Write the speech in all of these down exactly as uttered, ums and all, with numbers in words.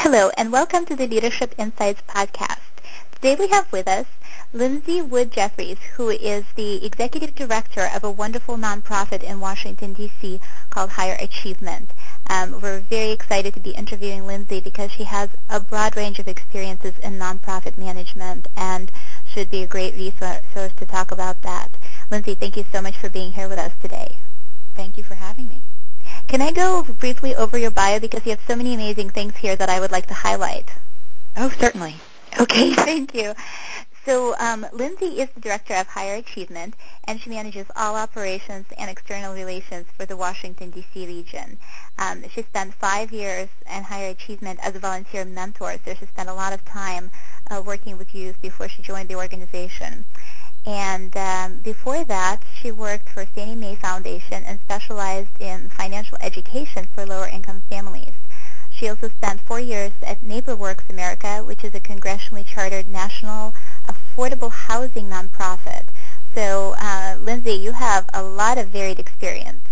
Hello, and welcome to the Leadership Insights podcast. Today we have with us Lindsay Wood Jeffries, who is the executive director of a wonderful nonprofit in Washington, D C called Higher Achievement. Um, we're very excited to be interviewing Lindsay because she has a broad range of experiences in nonprofit management and should be a great resource to talk about that. Lindsay, thank you so much for being here with us today. Thank you for having me. Can I go briefly over your bio because you have so many amazing things here that I would like to highlight? Oh, certainly. Okay, thank you. So um, Lindsay is the director of Higher Achievement, and she manages all operations and external relations for the Washington, D C region. Um, she spent five years in Higher Achievement as a volunteer mentor, so she spent a lot of time uh, working with youth before she joined the organization. And um, before that, she worked for Fannie Mae Foundation and specialized in financial education for lower-income families. She also spent four years at NeighborWorks America, which is a congressionally chartered national affordable housing nonprofit. So, uh, Lindsay, you have a lot of varied experience.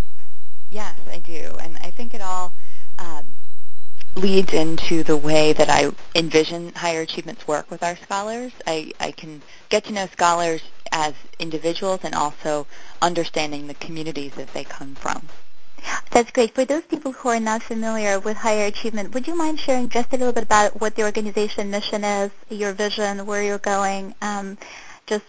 Yes, I do. And I think it all um, leads into the way that I envision Higher Achievement's work with our scholars. I, I can get to know scholars as individuals and also understanding the communities that they come from. That's great. For those people who are not familiar with Higher Achievement, would you mind sharing just a little bit about what the organization mission is, your vision, where you're going? Um, just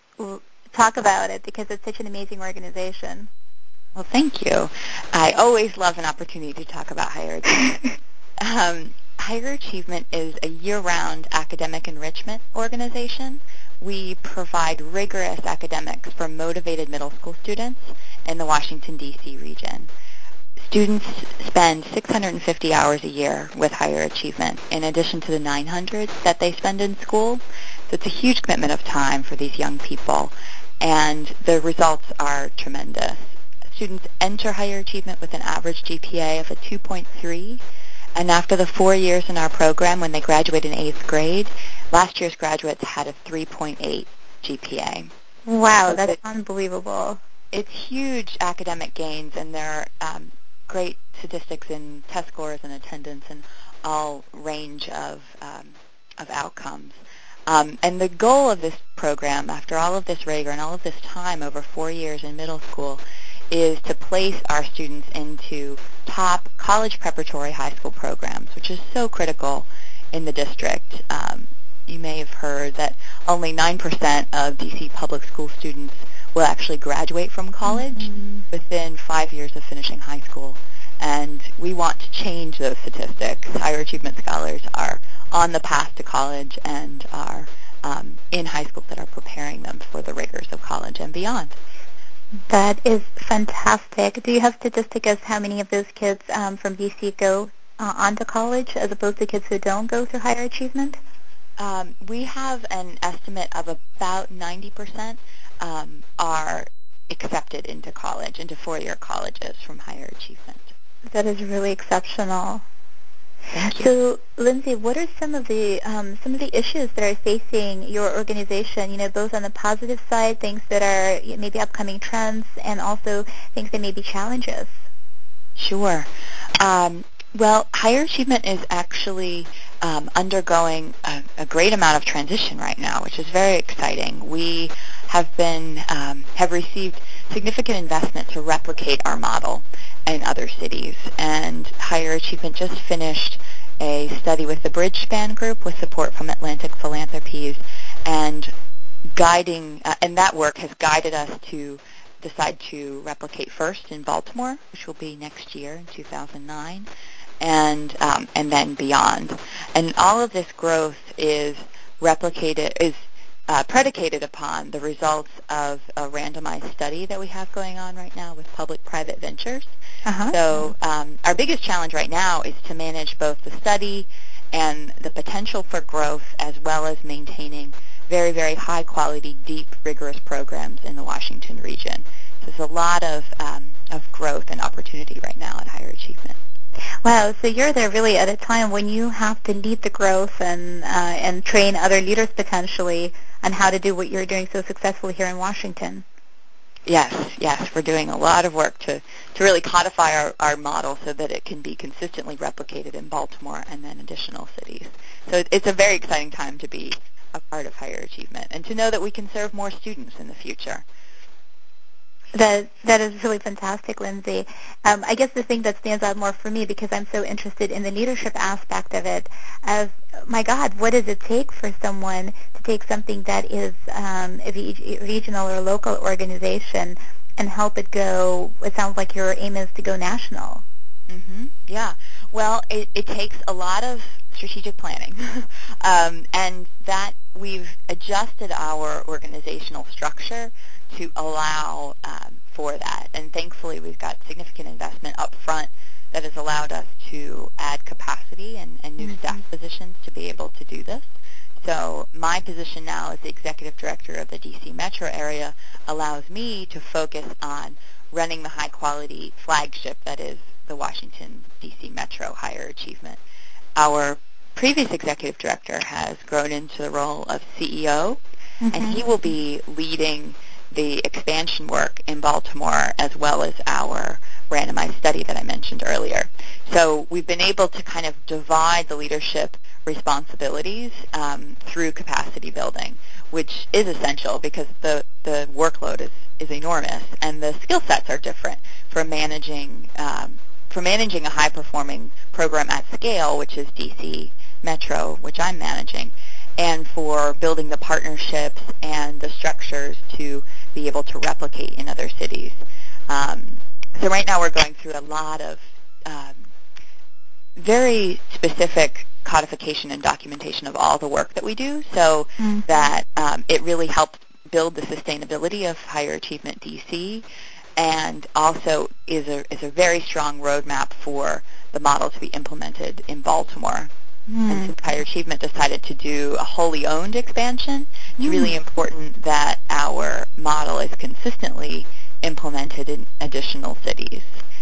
talk about it because it's such an amazing organization. Well, thank you. I always love an opportunity to talk about Higher Achievement. um, Higher Achievement is a year-round academic enrichment organization. We provide rigorous academics for motivated middle school students in the Washington, D C region. Students spend six hundred fifty hours a year with Higher Achievement, in addition to the nine hundred that they spend in school. So it's a huge commitment of time for these young people, and the results are tremendous. Students enter Higher Achievement with an average G P A of a two point three, and after the four years in our program, when they graduate in eighth grade, last year's graduates had a three point eight G P A. Wow, that's it, unbelievable. It's huge academic gains, and there are um, great statistics in test scores and attendance and all range of, um, of outcomes. Um, and the goal of this program, after all of this rigor and all of this time over four years in middle school, is to place our students into top college preparatory high school programs, which is so critical in the district. Um, you may have heard that only nine percent of D C public school students will actually graduate from college mm-hmm. within five years of finishing high school. And we want to change those statistics. Higher Achievement scholars are on the path to college and are um, in high schools that are preparing them for the rigors of college and beyond. That is fantastic. Do you have statistics as how many of those kids um, from D C go uh, on to college as opposed to kids who don't go through Higher Achievement? Um, we have an estimate of about ninety percent um, are accepted into college, into four-year colleges from Higher Achievement. That is really exceptional. Thank you. So, Lindsay, what are some of the um, some of the issues that are facing your organization? You know, both on the positive side, things that are maybe upcoming trends, and also things that may be challenges. Sure. Um, well, Higher Achievement is actually um, undergoing a, a great amount of transition right now, which is very exciting. We have been um, have received significant investment to replicate our model in other cities, and Higher Achievement just finished a study with the Bridgespan Group with support from Atlantic Philanthropies, and guiding uh, and that work has guided us to decide to replicate first in Baltimore, which will be next year in two thousand nine, and um, and then beyond. And all of this growth is replicated is uh, predicated upon the results of a randomized study that we have going on right now with public-private ventures. Uh-huh. So um, our biggest challenge right now is to manage both the study and the potential for growth, as well as maintaining very, very high-quality, deep, rigorous programs in the Washington region. So there's a lot of um, of growth and opportunity right now at Higher Achievement. Wow, so you're there really at a time when you have to lead the growth and uh, and train other leaders potentially on how to do what you're doing so successfully here in Washington. Yes, yes, we're doing a lot of work to, to really codify our, our model so that it can be consistently replicated in Baltimore and then additional cities. So it's a very exciting time to be a part of higher achievement and to know that we can serve more students in the future. That that is really fantastic, Lindsay. Um, I guess the thing that stands out more for me, because I'm so interested in the leadership aspect of it, of my God, what does it take for someone to take something that is um, a re- regional or local organization and help it go? It sounds like your aim is to go national. Mm-hmm. Yeah. Well, it, it takes a lot of strategic planning, um, and that we've adjusted our organizational structure to allow um, for that. And thankfully, we've got significant investment up front that has allowed us to add capacity and, and new mm-hmm. staff positions to be able to do this. So my position now as the executive director of the D C metro area allows me to focus on running the high-quality flagship that is the Washington, D C metro higher achievement. Our previous executive director has grown into the role of C E O, mm-hmm. and he will be leading the expansion work in Baltimore as well as our randomized study that I mentioned earlier. So we've been able to kind of divide the leadership responsibilities um, through capacity building, which is essential because the, the workload is, is enormous and the skill sets are different for managing um, for managing a high-performing program at scale, which is D C Metro, which I'm managing, and for building the partnerships and the structures to be able to replicate in other cities. Um, so right now we're going through a lot of um, very specific codification and documentation of all the work that we do so mm-hmm. that um, it really helps build the sustainability of higher achievement D C and also is a is a very strong roadmap for the model to be implemented in Baltimore. Mm. And since Higher Achievement decided to do a wholly owned expansion, it's mm. really important that our model is consistently implemented in additional cities.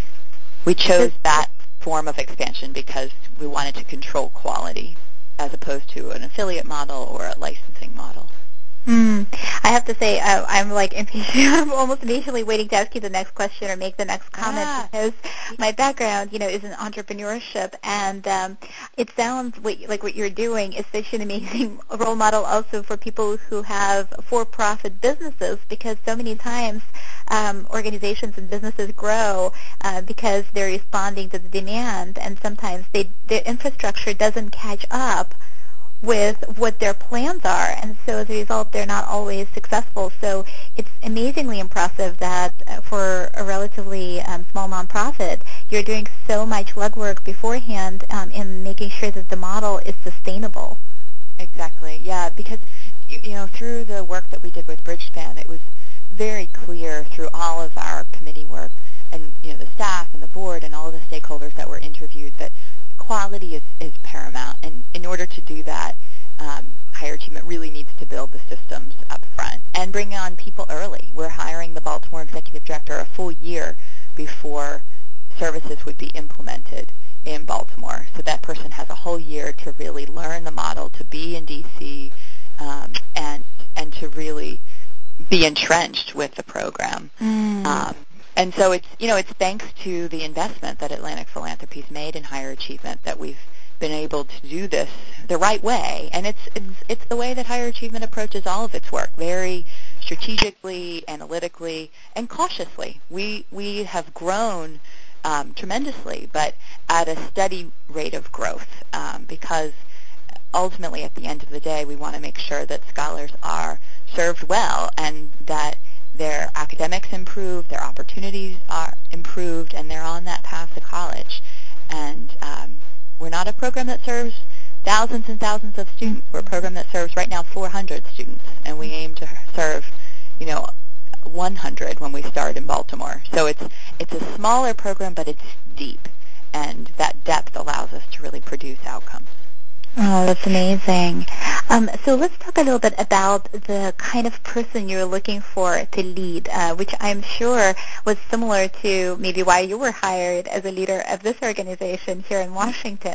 We chose that form of expansion because we wanted to control quality as opposed to an affiliate model or a licensing model. Mm. I have to say, uh, I'm like impatient. I'm almost impatiently waiting to ask you the next question or make the next comment ah. because my background, you know, is in entrepreneurship, and um, it sounds what, like what you're doing is such an amazing role model also for people who have for-profit businesses, because so many times um, organizations and businesses grow uh, because they're responding to the demand, and sometimes they, their infrastructure doesn't catch up with what their plans are, and so as a result, they're not always successful. So it's amazingly impressive that uh, for a relatively um, small nonprofit, you're doing so much legwork beforehand um, in making sure that the model is sustainable. Exactly, yeah, because you know through the work that we did with Bridgespan, it was very clear through all of our committee work and you know the staff and the board and all of the stakeholders that were interviewed that quality is, is paramount, and in order to do that, um, Higher Achievement really needs to build the systems up front and bring on people early. We're hiring the Baltimore executive director a full year before services would be implemented in Baltimore, so that person has a whole year to really learn the model, to be in D C, um, and and to really be entrenched with the program. Mm. Um, and so it's, you know, it's thanks to the investment that Atlantic Philanthropies made in Higher Achievement that we've been able to do this the right way. And it's it's it's the way that Higher Achievement approaches all of its work, very strategically, analytically, and cautiously. We we have grown um, tremendously, but at a steady rate of growth um, because ultimately, at the end of the day, we want to make sure that scholars are served well and that their academics improve, their opportunities are improved, and they're on that path to college. And um, we're not a program that serves thousands and thousands of students. We're a program that serves right now four hundred students, and we aim to serve, you know, one hundred when we start in Baltimore. So it's it's a smaller program, but it's deep, and that depth allows us to really produce outcomes. Oh, that's amazing. Um, so let's talk a little bit about the kind of person you're looking for to lead, uh, which I'm sure was similar to maybe why you were hired as a leader of this organization here in Washington.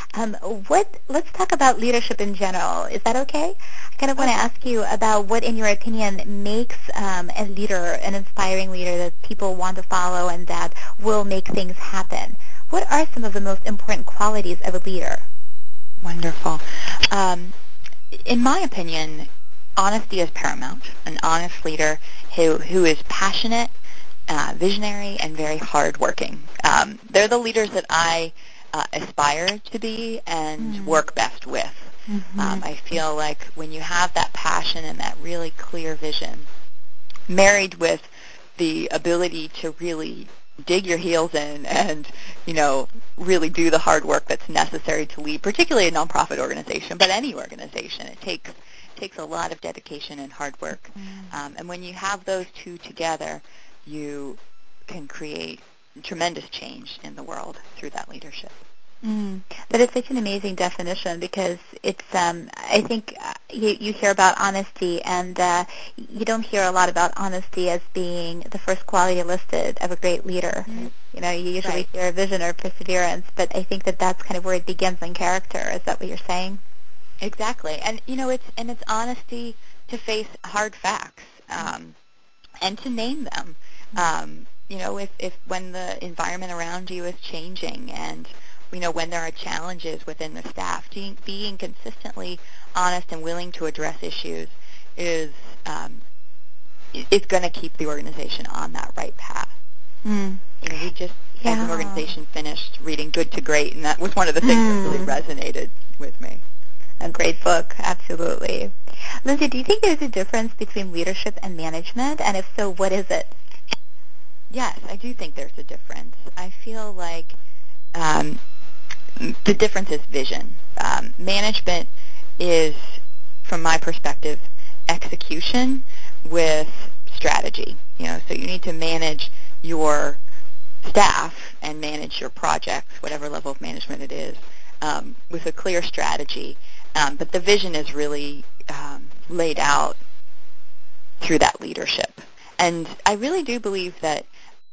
Um, what? Let's talk about leadership in general. Is that okay? I kind of want to Okay. ask you about what, in your opinion, makes um, a leader, an inspiring leader that people want to follow and that will make things happen. What are some of the most important qualities of a leader? Wonderful. Um, in my opinion, honesty is paramount. An honest leader who, who is passionate, uh, visionary, and very hardworking. Um, they're the leaders that I uh, aspire to be and Mm. work best with. Mm-hmm. Um, I feel like when you have that passion and that really clear vision, married with the ability to really dig your heels in and, you know, really do the hard work that's necessary to lead, particularly a nonprofit organization, but any organization. It takes takes a lot of dedication and hard work. Mm. Um, and when you have those two together, you can create tremendous change in the world through that leadership. Mm. That is such an amazing definition because it's, um, I think uh, you, you hear about honesty and uh, you don't hear a lot about honesty as being the first quality listed of a great leader. Mm-hmm. You know, you usually Right. hear vision or perseverance, but I think that that's kind of where it begins in character. Is that what you're saying? Exactly. And, you know, it's, and it's honesty to face hard facts. Um, and to name them. Um, you know, if, if when the environment around you is changing and, you know, when there are challenges within the staff, being, being consistently honest and willing to address issues is um, is going to keep the organization on that right path. Mm. You know, we just, Yeah. as an organization, finished reading Good to Great, and that was one of the things mm. that really resonated with me. A great book, absolutely. Lindsay, do you think there's a difference between leadership and management? And if so, what is it? Yes, I do think there's a difference. I feel like um, the difference is vision. Um, management is, from my perspective, execution with strategy. You know, so you need to manage your staff and manage your projects, whatever level of management it is, um, with a clear strategy. Um, but the vision is really um, laid out through that leadership. And I really do believe that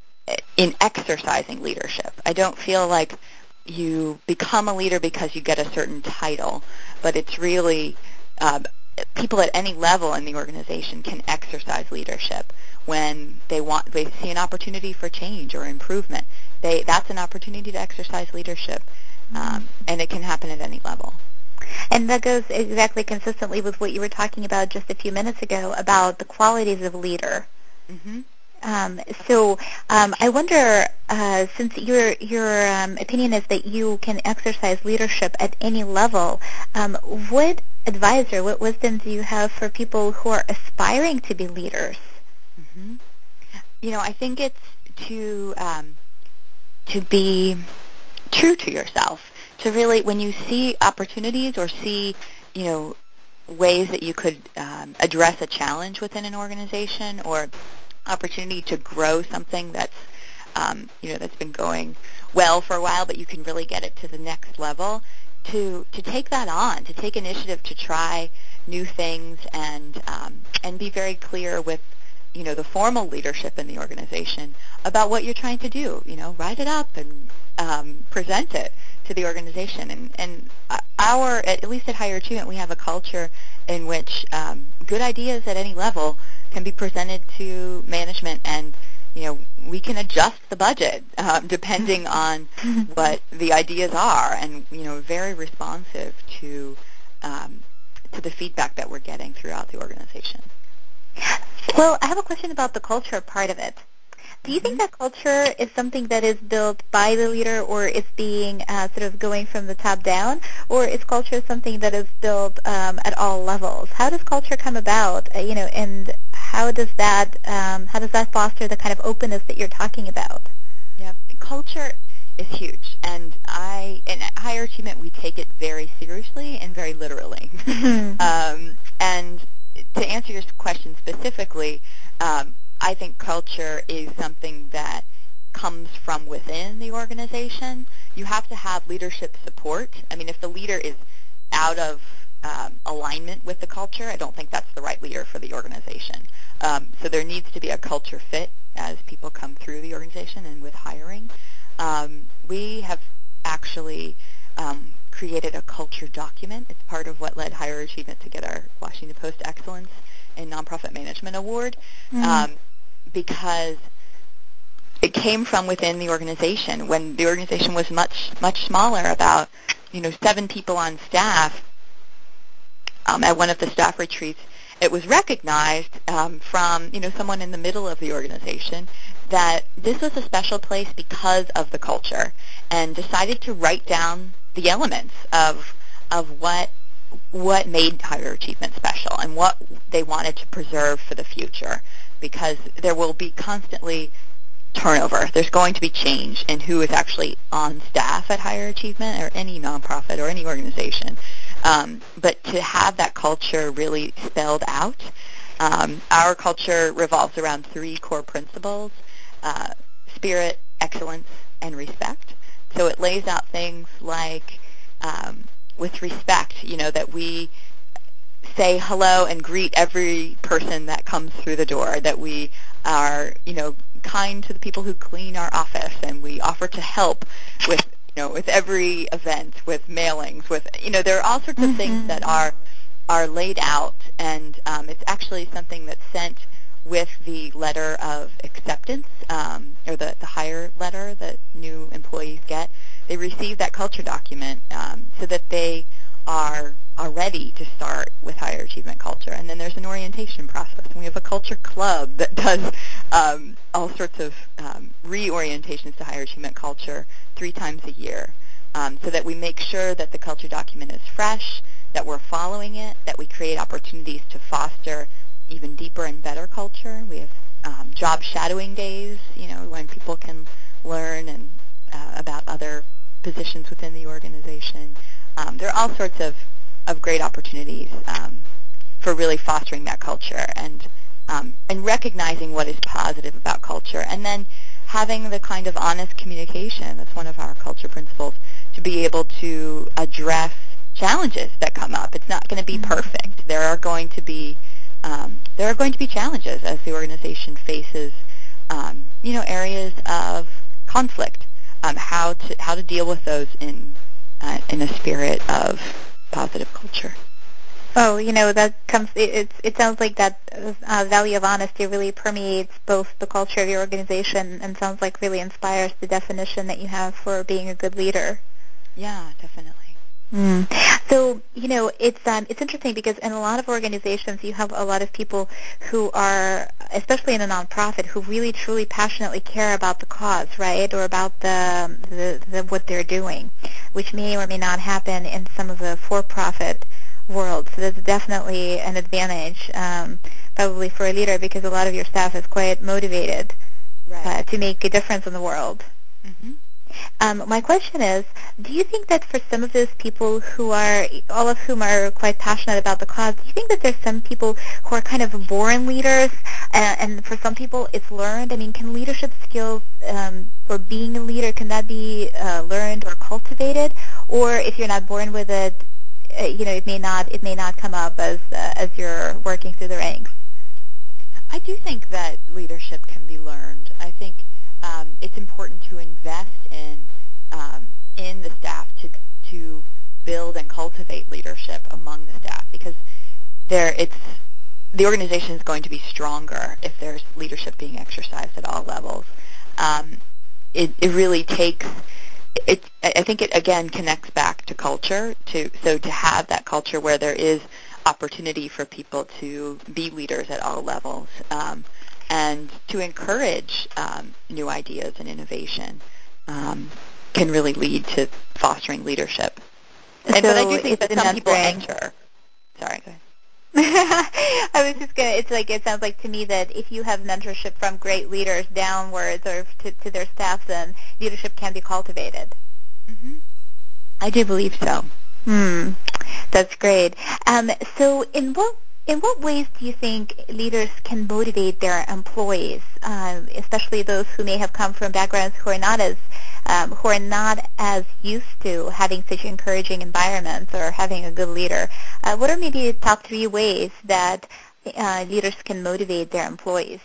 in exercising leadership, I don't feel like you become a leader because you get a certain title, but it's really um, people at any level in the organization can exercise leadership when they want, they see an opportunity for change or improvement. They, that's an opportunity to exercise leadership, um, and it can happen at any level. And that goes exactly consistently with what you were talking about just a few minutes ago about the qualities of a leader. Mm-hmm. Um, so um, I wonder, uh, since your your um, opinion is that you can exercise leadership at any level, um, what advice or what wisdom do you have for people who are aspiring to be leaders? Mm-hmm. You know, I think it's to um, to be true to yourself, to really, when you see opportunities or see, you know, ways that you could um, address a challenge within an organization or opportunity to grow something that's, um, you know, that's been going well for a while, but you can really get it to the next level, to to take that on, to take initiative to try new things and um, and be very clear with, you know, the formal leadership in the organization about what you're trying to do. You know, write it up and um, present it to the organization. And, and our, at least at Higher Achievement, we have a culture in which um, good ideas at any level can be presented to management, and you know, we can adjust the budget um, depending on what the ideas are, and you know, very responsive to um, to the feedback that we're getting throughout the organization. Well, I have a question about the culture part of it. Do you think that culture is something that is built by the leader, or is being uh, sort of going from the top down, or is culture something that is built um, at all levels? How does culture come about, uh, you know, and how does that um, how does that foster the kind of openness that you're talking about? Yeah, culture is huge, and I, and at Higher Achievement, we take it very seriously and very literally. um, and to answer your question specifically, um, I think culture is something that comes from within the organization. You have to have leadership support. I mean, if the leader is out of um, alignment with the culture, I don't think that's the right leader for the organization. Um, so there needs to be a culture fit as people come through the organization and with hiring. Um, we have actually um, created a culture document. It's part of what led Higher Achievement to get our Washington Post Excellence in Nonprofit Management Award, mm. um, because it came from within the organization. When the organization was much, much smaller, about, you know, seven people on staff, um, at one of the staff retreats, it was recognized um, from, you know, someone in the middle of the organization that this was a special place because of the culture, and decided to write down the elements of of what what made Higher Achievement special and what they wanted to preserve for the future, because there will be constantly turnover. There's going to be change in who is actually on staff at Higher Achievement or any nonprofit or any organization. Um, but to have that culture really spelled out, um, our culture revolves around three core principles: uh, spirit, excellence, and respect. So it lays out things like, um, with respect, you know, that we say hello and greet every person that comes through the door, that we are, you know, kind to the people who clean our office, and we offer to help with, you know, with every event, with mailings, with, you know, there are all sorts of mm-hmm. things that are are laid out, and um, it's actually something that's sent with the letter of acceptance, um, or the, the hire letter that new employees get. They receive that culture document um, so that they are are ready to start with Higher Achievement culture. And then there's an orientation process. And we have a culture club that does um, all sorts of um, reorientations to Higher Achievement culture three times a year, um, so that we make sure that the culture document is fresh, that we're following it, that we create opportunities to foster even deeper and better culture. We have um, job shadowing days, you know, when people can learn and uh, about other positions within the organization. Um, there are all sorts of, of great opportunities um, for really fostering that culture and um, and recognizing what is positive about culture, and then having the kind of honest communication. That's one of our culture principles, to be able to address challenges that come up. It's not going to be mm-hmm. perfect. There are going to be um, there are going to be challenges as the organization faces um, you know areas of conflict. Um, how to how to deal with those in uh, in a spirit of positive culture. Oh, you know, that comes. It, it, it sounds like that uh, value of honesty really permeates both the culture of your organization, and sounds like really inspires the definition that you have for being a good leader. Yeah, definitely. Mm. So, you know, it's um, it's interesting because in a lot of organizations you have a lot of people who are, especially in a nonprofit, who really truly passionately care about the cause, right, or about the, the, the what they're doing, which may or may not happen in some of the for-profit world. So that's definitely an advantage, um, probably for a leader, because a lot of your staff is quite motivated right. uh, to make a difference in the world. Mm-hmm. Um, my question is, do you think that for some of those people who are, all of whom are quite passionate about the cause, do you think that there's some people who are kind of born leaders, and, and for some people it's learned? I mean, can leadership skills um, or being a leader, can that be uh, learned or cultivated? Or if you're not born with it, uh, you know, it may not it may not come up as uh, as you're working through the ranks? I do think that leadership can be learned. I think Um, it's important to invest in um, in the staff to to build and cultivate leadership among the staff, because there it's the organization is going to be stronger if there's leadership being exercised at all levels. Um, it, it really takes it. I think it again connects back to culture. To so to have that culture where there is opportunity for people to be leaders at all levels. Um, and to encourage um, new ideas and innovation um, can really lead to fostering leadership. And, so but I do think that some people enter. Sorry, go ahead. I was just gonna. It's like it sounds like to me that if you have mentorship from great leaders downwards or to, to their staff, then leadership can be cultivated. Mm-hmm. I do believe so. Hmm. That's great. Um, so, in what In what ways do you think leaders can motivate their employees, uh, especially those who may have come from backgrounds who are not as um, who are not as used to having such encouraging environments or having a good leader? Uh, what are maybe the top three ways that uh, leaders can motivate their employees?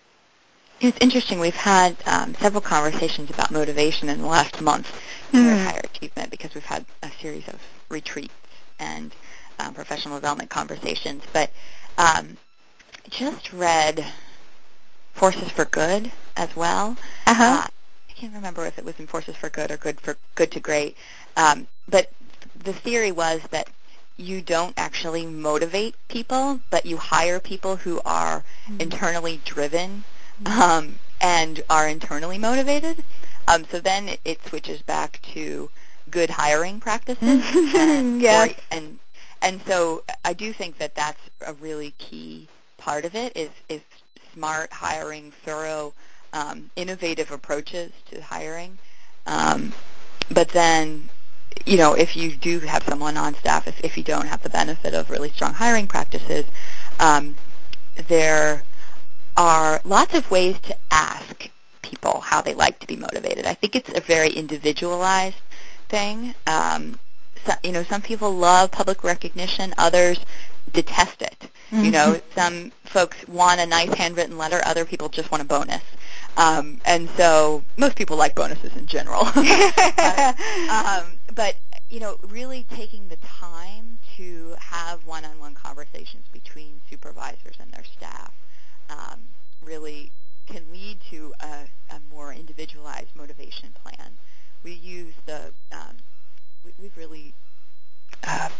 It's interesting. We've had um, several conversations about motivation in the last month here mm. at Higher Achievement, because we've had a series of retreats and um, professional development conversations. But um, just read Forces for Good as well. Uh-huh. Uh, I can't remember if it was in Forces for Good or Good for Good to Great. Um, but the theory was that you don't actually motivate people, but you hire people who are mm-hmm. internally driven um, and are internally motivated. Um, so then it, it switches back to good hiring practices. and, yes. or, and and so I do think that that's a really key part of it is is smart hiring, thorough, um, innovative approaches to hiring. Um, but then, you know, if you do have someone on staff, if, if you don't have the benefit of really strong hiring practices, um, there are lots of ways to ask people how they like to be motivated. I think it's a very individualized thing. Um, so, you know, some people love public recognition, others detest it. Mm-hmm. You know, some folks want a nice handwritten letter, other people just want a bonus. Um, and so most people like bonuses in general. but, um, but, you know, really taking the time to have one-on-one conversations between supervisors and their staff um, really can lead to a, a more individualized motivation plan. We use the, um, we, we've really, uh,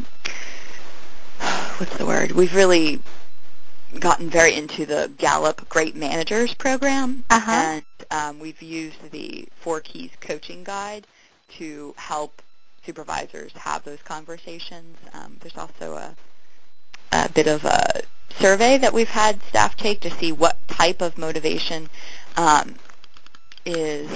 what's the word? We've really gotten very into the Gallup Great Managers program, uh-huh. and um, we've used the Four Keys coaching guide to help supervisors have those conversations. Um, there's also a, a bit of a survey that we've had staff take to see what type of motivation um, is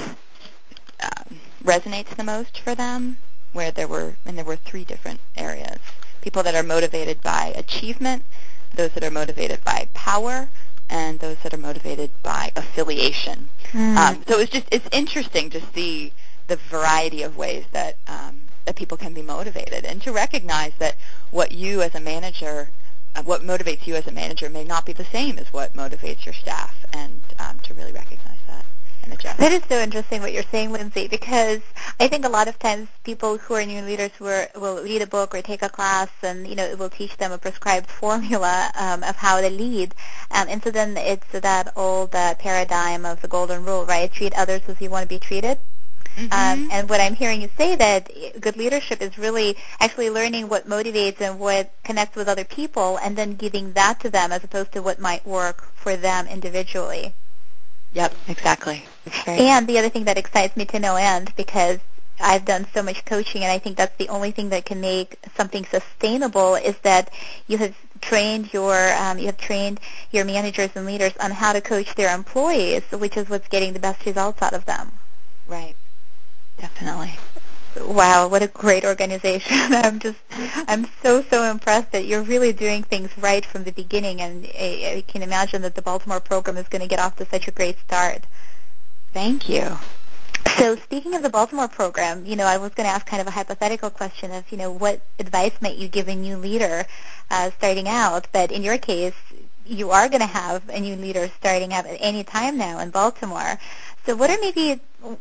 um, resonates the most for them. Where there were and there were three different areas: people that are motivated by achievement, those that are motivated by power, and those that are motivated by affiliation. Mm. Um, so it's just it's interesting to see the variety of ways that um, that people can be motivated, and to recognize that what you as a manager, uh, what motivates you as a manager, may not be the same as what motivates your staff, and um, to really recognize that and adjust. That is so interesting what you're saying, Lindsay, because I think a lot of times people who are new leaders will, will read a book or take a class, and you know it will teach them a prescribed formula um, of how to lead, um, and so then it's that old uh, paradigm of the golden rule, right? Treat others as you want to be treated. Mm-hmm. Um, and what I'm hearing you say that good leadership is really actually learning what motivates and what connects with other people, and then giving that to them as opposed to what might work for them individually. Yep, exactly. And the other thing that excites me to no end, because I've done so much coaching, and I think that's the only thing that can make something sustainable, is that you have trained your um, you have trained your managers and leaders on how to coach their employees, which is what's getting the best results out of them. Right. Definitely. Wow, what a great organization. I'm just, I'm so, so impressed that you're really doing things right from the beginning, and I, I can imagine that the Baltimore program is going to get off to such a great start. Thank you. So speaking of the Baltimore program, you know, I was going to ask kind of a hypothetical question of, you know, what advice might you give a new leader uh, starting out? But in your case, you are going to have a new leader starting out at any time now in Baltimore. So what are maybe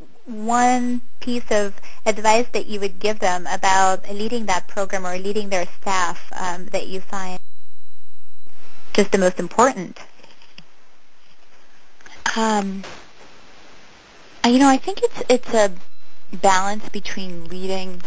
one piece of advice that you would give them about leading that program or leading their staff um, that you find just the most important? Um, you know, I think it's it's a balance between leading,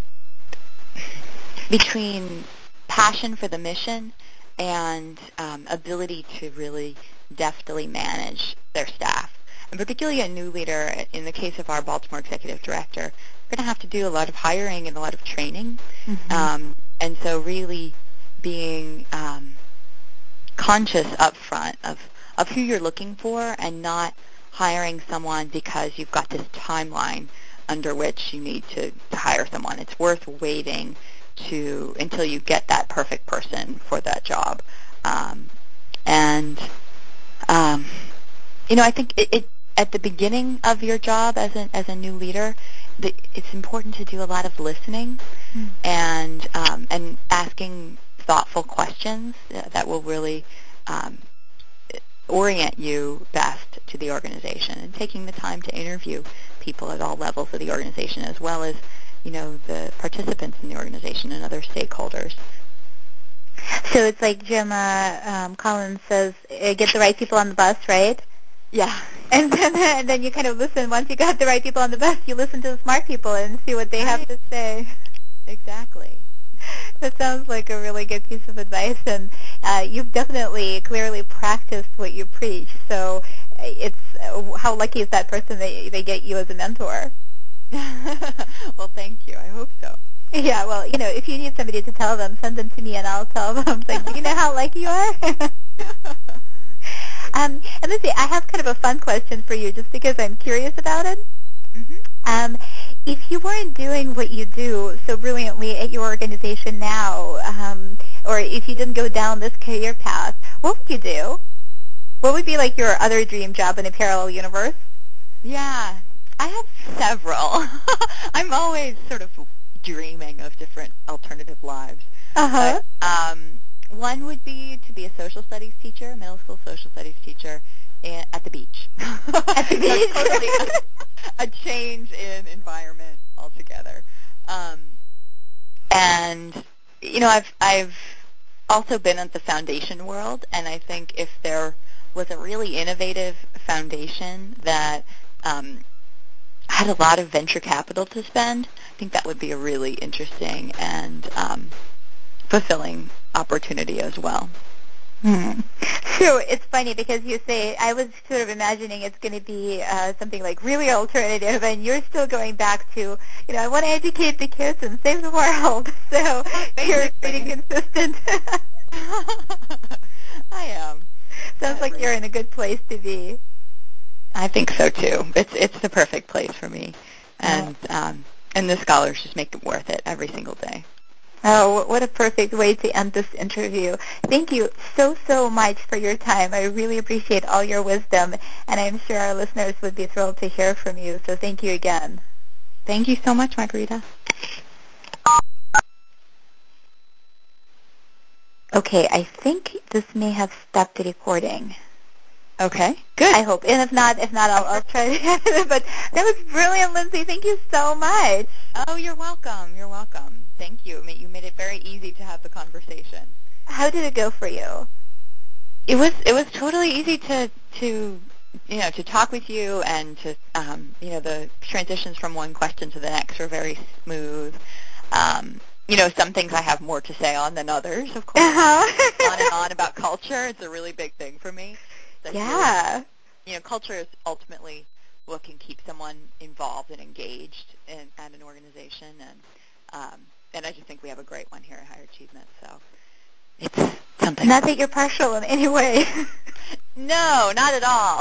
between passion for the mission and um, ability to really deftly manage their staff. And particularly a new leader, in the case of our Baltimore Executive Director, we're going to have to do a lot of hiring and a lot of training. Mm-hmm. Um, and so really being um, conscious up front of, of who you're looking for, and not hiring someone because you've got this timeline under which you need to, to hire someone. It's worth waiting to until you get that perfect person for that job. Um, and, um, you know, I think it, it at the beginning of your job as a, as a new leader, the, it's important to do a lot of listening mm. and um, and asking thoughtful questions that will really um, orient you best to the organization, and taking the time to interview people at all levels of the organization, as well as, you know, the participants in the organization and other stakeholders. So it's like Jim uh, um, Collins says, uh, get the right people on the bus, right? Yeah. And then, and then you kind of listen. Once you got the right people on the bus, you listen to the smart people and see what they Right. have to say. Exactly. That sounds like a really good piece of advice, and uh, you've definitely, clearly practiced what you preach. So uh, it's uh, how lucky is that person that they get you as a mentor? Well, thank you. I hope so. Yeah, well, you know, if you need somebody to tell them, send them to me, and I'll tell them. It's like, do you know how lucky you are? um, and let's see, I have kind of a fun question for you, just because I'm curious about it. Mm-hmm. Um, if you weren't doing what you do so brilliantly at your organization now, um, or if you didn't go down this career path, what would you do? What would be like your other dream job in a parallel universe? Yeah, I have several. I'm always sort of dreaming of different alternative lives. Uh-huh. But um, one would be to be a social studies teacher, a middle school social studies teacher, a- at the beach. At the beach. So totally a, a change in environment altogether. Um, and you know, I've I've also been in the foundation world, and I think if there was a really innovative foundation that um, had a lot of venture capital to spend, I think that would be a really interesting and um, fulfilling opportunity as well. Hmm. So it's funny because you say, I was sort of imagining it's going to be uh, something like really alternative, and you're still going back to, you know, I want to educate the kids and save the world. So you're pretty consistent. I am. Sounds like you're in a good place to be. I think so too. It's it's the perfect place for me, and um, and the scholars just make it worth it every single day. Oh, what a perfect way to end this interview. Thank you so, so much for your time. I really appreciate all your wisdom, and I'm sure our listeners would be thrilled to hear from you. So thank you again. Thank you so much, Margarita. Okay, I think this may have stopped the recording. Okay, good. I hope. And if not, if not, I'll, I'll try again. But that was brilliant, Lindsay. Thank you so much. Oh, you're welcome. You're welcome. Thank you. You made it very easy to have the conversation. How did it go for you? It was it was totally easy to to you know to talk with you, and to um, you know the transitions from one question to the next were very smooth. Um, you know, some things I have more to say on than others, of course. Uh-huh. On and on about culture. It's a really big thing for me. I yeah. feel, you know, culture is ultimately what can keep someone involved and engaged in, at an organization, and um, and I just think we have a great one here at Higher Achievement. So it's something. Not that you're partial in any way. No, not at all.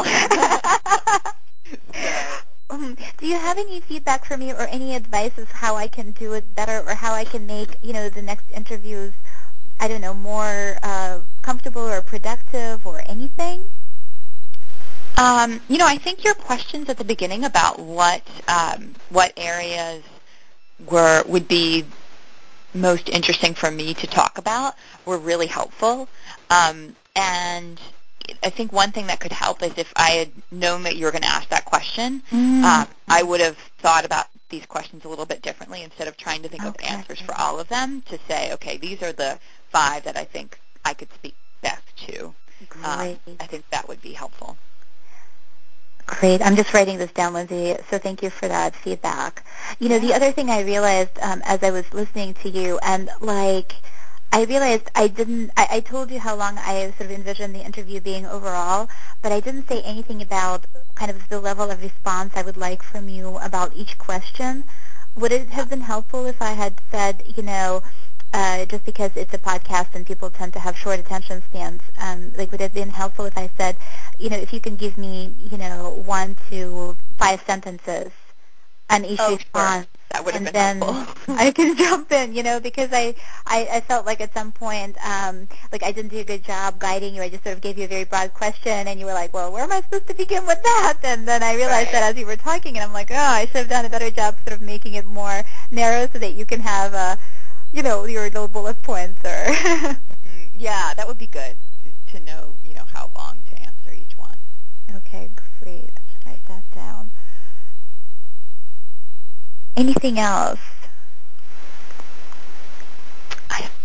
So. Um, do you have any feedback for me or any advice as how I can do it better, or how I can make, you know, the next interviews, I don't know, more uh, comfortable or productive or anything? Um, you know, I think your questions at the beginning about what um, what areas were would be most interesting for me to talk about were really helpful. Um, and I think one thing that could help is if I had known that you were going to ask that question, Mm. um, I would have thought about these questions a little bit differently, instead of trying to think Okay. of answers for all of them, to say, okay, these are the five that I think I could speak best to. Um, I think that would be helpful. Great. I'm just writing this down, Lindsay, so thank you for that feedback. You know, Yeah. the other thing I realized um, as I was listening to you, and like, I realized I didn't, I, I told you how long I sort of envisioned the interview being overall, but I didn't say anything about kind of the level of response I would like from you about each question. Would it have been helpful if I had said, you know, uh, just because it's a podcast and people tend to have short attention spans, um, like would it have been helpful if I said, you know, if you can give me, you know, one to five sentences on each Oh, response, sure. That would have and been then helpful. I can jump in, you know, because I, I, I felt like at some point, um, like I didn't do a good job guiding you. I just sort of gave you a very broad question, and you were like, well, where am I supposed to begin with that? And then I realized Right. that as you were talking, and I'm like, oh, I should have done a better job sort of making it more narrow so that you can have, uh, you know, your little bullet points or... Mm, yeah, that would be good to know, you know, how long to answer each one. Okay, great. Let's write that down. Anything else?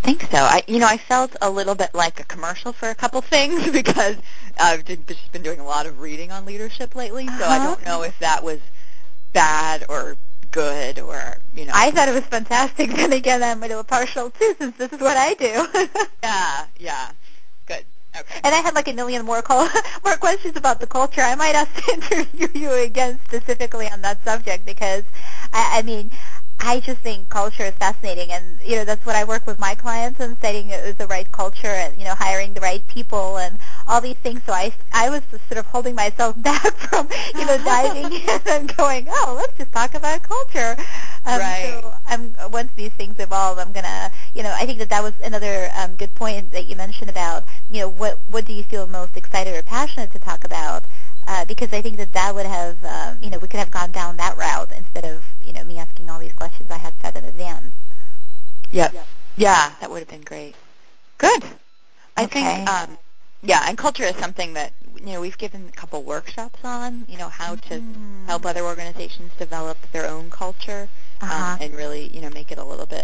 think so. I, you know, I felt a little bit like a commercial for a couple things because I've just been doing a lot of reading on leadership lately, so Uh-huh. I don't know if that was bad or good or, you know. I thought it was fantastic. Then again, I'm a little partial too, since this is what I do. yeah, yeah. Good. Okay. And I had like a million more call, more questions about the culture. I might have to interview you again specifically on that subject because, I, I mean, I just think culture is fascinating, and you know that's what I work with my clients on, setting the right culture and you know hiring the right people and all these things. So I I was just sort of holding myself back from you know diving in and going, oh, let's just talk about culture. Um, right. So I'm once these things evolve, I'm gonna you know I think that that was another um, good point that you mentioned about you know what what do you feel most excited or passionate to talk about. Uh, because I think that that would have, um, you know, we could have gone down that route instead of, you know, me asking all these questions I had set in advance. Yep. Yeah, that would have been great. Good. I Okay. think, um, yeah, and culture is something that, you know, we've given a couple workshops on, you know, how to Mm. help other organizations develop their own culture Uh-huh. um, and really, you know, make it a little bit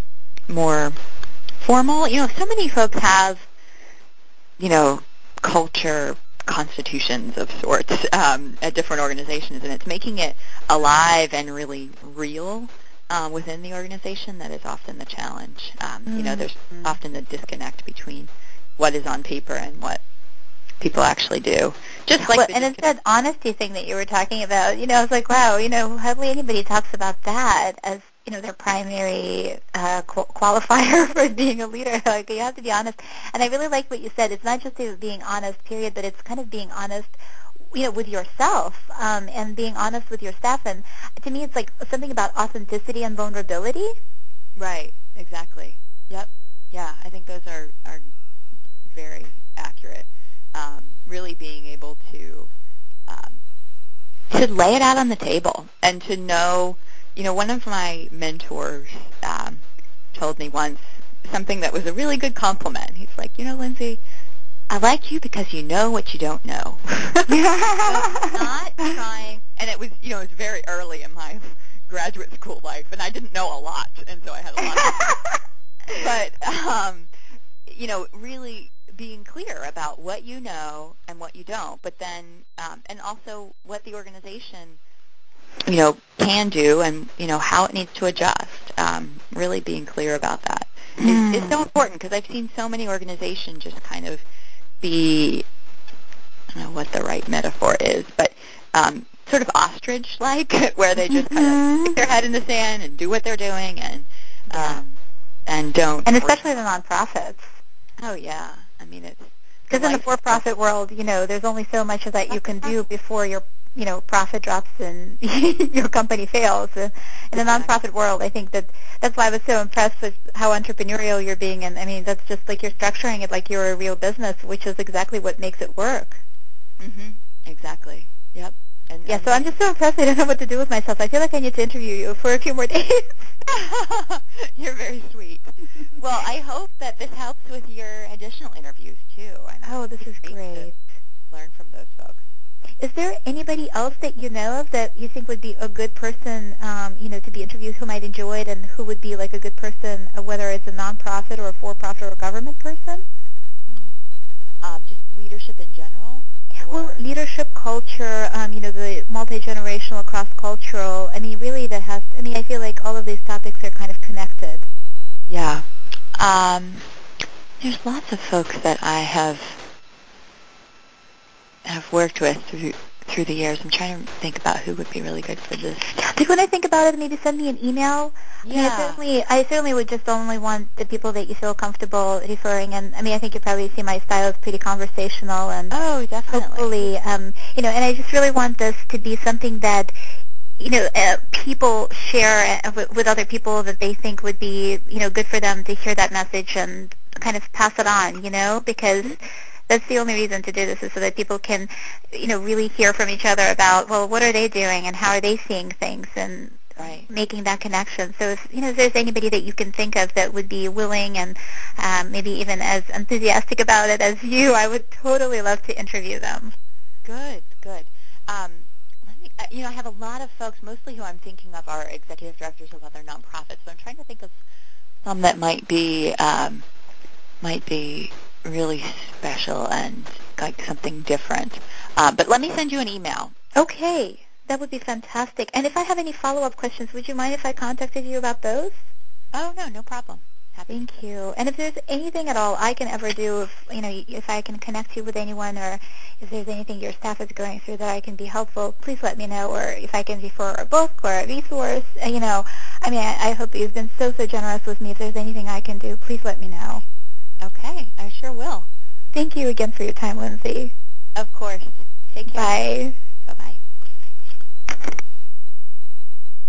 more formal. You know, so many folks have, you know, culture constitutions of sorts um, at different organizations, and it's making it alive and really real uh, within the organization that is often the challenge. Um, mm-hmm. You know, there's often a disconnect between what is on paper and what people actually do. Just like well, the and it's that honesty thing that you were talking about. You know, I was like, wow, you know, hardly anybody talks about that as you know their primary uh, qu- qualifier for being a leader. Like you have to be honest. And I really like what you said. It's not just being honest, period, but it's kind of being honest, you know, with yourself um, and being honest with your staff. And to me, it's like something about authenticity and vulnerability. Right. Exactly. Yep. Yeah. I think those are are very accurate. Um, really being able to um, to lay it out on the table and to know, you know, one of my mentors um, told me once something that was a really good compliment. He's like, you know, Lindsay, I like you because you know what you don't know. So not trying, and it was, you know, it was very early in my graduate school life, and I didn't know a lot, and so I had a lot of, but, um, you know, really being clear about what you know and what you don't, but then, um, and also what the organization, you know, can do and, you know, how it needs to adjust. Um, really being clear about that is, is so important because I've seen so many organizations just kind of be, I don't know what the right metaphor is, but um, sort of ostrich-like, where they just kind of stick their head in the sand and do what they're doing and Yeah. um, and don't. And especially the nonprofits. Oh yeah, I mean it's because in the for-profit world, you know, there's only so much that you can do before your, you know, profit drops and your company fails. In the nonprofit world, I think that that's why I was so impressed with how entrepreneurial you're being. And I mean, that's just like you're structuring it like you're a real business, which is exactly what makes it work. Mhm. Exactly. Yep. And, yeah. And so I'm just so impressed. I don't know what to do with myself. I feel like I need to interview you for a few more days. You're very sweet. Well, I hope that this helps with your additional interviews too. I'm oh, this is great. great. To learn from those folks. Is there anybody else that you know of that you think would be a good person, um, you know, to be interviewed who might enjoy it, and who would be like a good person, uh, whether it's a nonprofit or a for-profit or a government person? Mm-hmm. Um, just leadership in general? Or? Well, leadership, culture, um, you know, the multi-generational, cross-cultural. I mean, really, that has. I mean, I feel like all of these topics are kind of connected. Yeah. Um, there's lots of folks that I have have worked with through through the years. I'm trying to think about who would be really good for this. Did when I think about it, maybe send me an email. Yeah. I mean, I certainly, I certainly would just only want the people that you feel comfortable referring. And I mean, I think you probably see my style is pretty conversational, and oh, definitely. Hopefully, um, you know, and I just really want this to be something that, you know, uh, people share uh, with, with other people that they think would be, you know, good for them to hear that message and kind of pass it on, you know, because that's the only reason to do this is so that people can, you know, really hear from each other about, well, what are they doing and how are they seeing things and right. making that connection. So if, you know, if there's anybody that you can think of that would be willing and um, maybe even as enthusiastic about it as you, I would totally love to interview them. Good, good. Um, let me, you know, I have a lot of folks, mostly who I'm thinking of are executive directors of other nonprofits, so I'm trying to think of some that might be um, might be really special and like something different. Uh, but let me send you an email. Okay, that would be fantastic. And if I have any follow-up questions, would you mind if I contacted you about those? Oh, no, no problem. Happy Thank to. you. And if there's anything at all I can ever do, if you know, if I can connect you with anyone, or if there's anything your staff is going through that I can be helpful, please let me know. Or if I can refer a book or a resource, uh, you know, I mean, I, I hope you've been so so generous with me. If there's anything I can do, please let me know. Okay, I sure will. Thank you again for your time, Lindsay. Of course. Take care. Bye.